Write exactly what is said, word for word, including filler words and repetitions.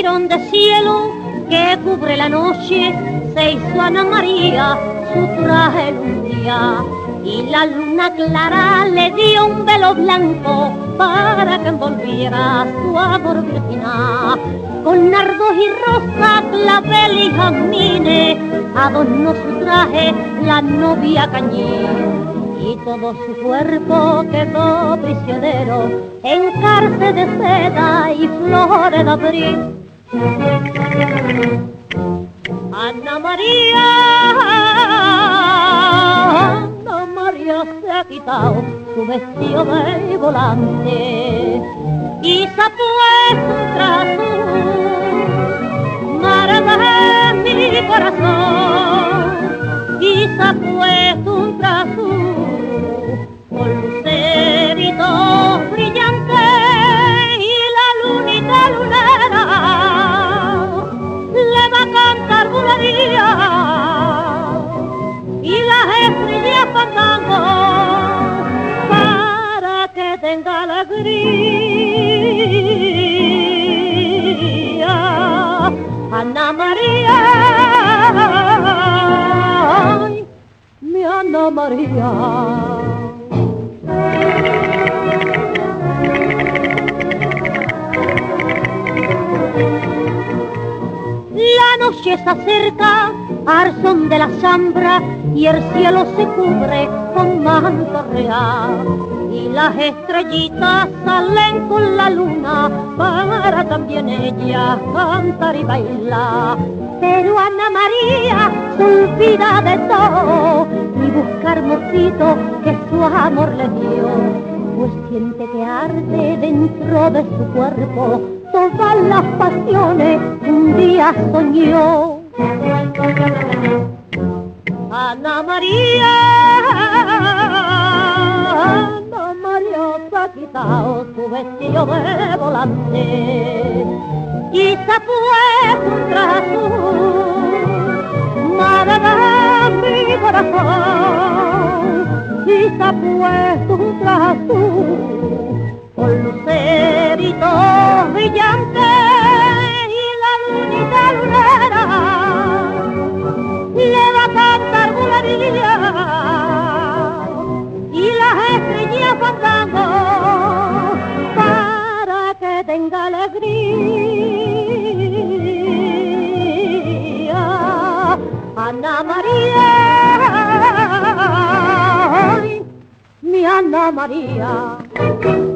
jirón de cielo que cubre la noche, se hizo Ana María su traje en un día. Y la luna clara le dio un velo blanco para que envolviera su amor virginal. Con nardos y rosas, clavel y jazmines, adornó su traje la novia Cañí. Y todo su cuerpo quedó prisionero en cárcel de seda y flores de abril. Ana María, Ana María se ha quitado su vestido de volante y se ha puesto un trazo, madre de mi corazón, y se ha puesto un trazo con luceritos brillantes y la lunita lunera le va a cantar bulería y las estrellas fandango para que tenga alegría. Ana María, ay, mi Ana María. La noche se acerca al son de la zambra y el cielo se cubre con manto real. Y las estrellitas salen con la luna para también ellas cantar y bailar. Pero Ana María se olvida de todo y busca hermosito que su amor le dio, pues siente que arde dentro de su cuerpo todas las pasiones que un día soñó. Ana María, Ana María se ha quitado su vestido de volante y se ha puesto un traje azul, madre de mi corazón, y se ha puesto un traje azul con luceritos brillantes y la lunita lunera le va a cantar bulería y las estrellas fandango para que tenga alegría. Ana María, ay, mi Ana María.